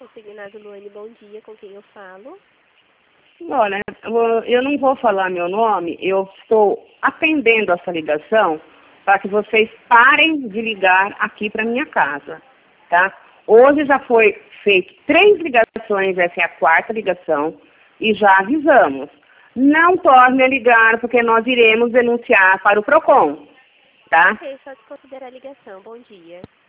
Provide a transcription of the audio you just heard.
Consignado Luane, bom dia, com quem eu falo? Olha, eu não vou falar meu nome, eu estou atendendo essa ligação para que vocês parem de ligar aqui para minha casa, tá? Hoje já foi feito 3 ligações, essa é a 4ª ligação, e já avisamos. Não torne a ligar, porque nós iremos denunciar para o PROCON, tá? Ok, só desconsiderar a ligação, bom dia.